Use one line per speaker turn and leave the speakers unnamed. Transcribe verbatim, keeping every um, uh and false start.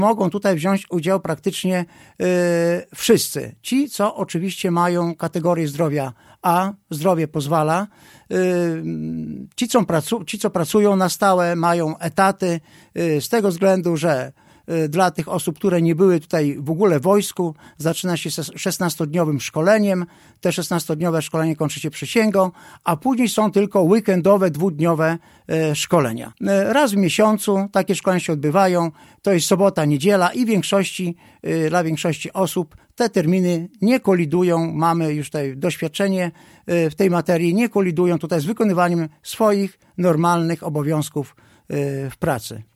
Mogą tutaj wziąć udział praktycznie y, wszyscy. Ci, co oczywiście mają kategorię zdrowia A, zdrowie pozwala. Y, ci, co pracu- ci, co pracują na stałe, mają etaty y, z tego względu, że dla tych osób, które nie były tutaj w ogóle w wojsku, zaczyna się szesnastodniowym szkoleniem. Te szesnastodniowe szkolenie kończy się przysięgą, a później są tylko weekendowe, dwudniowe szkolenia. Raz w miesiącu takie szkolenia się odbywają, to jest sobota, niedziela i większości, dla większości osób te terminy nie kolidują, mamy już tutaj doświadczenie w tej materii, nie kolidują tutaj z wykonywaniem swoich normalnych obowiązków w pracy.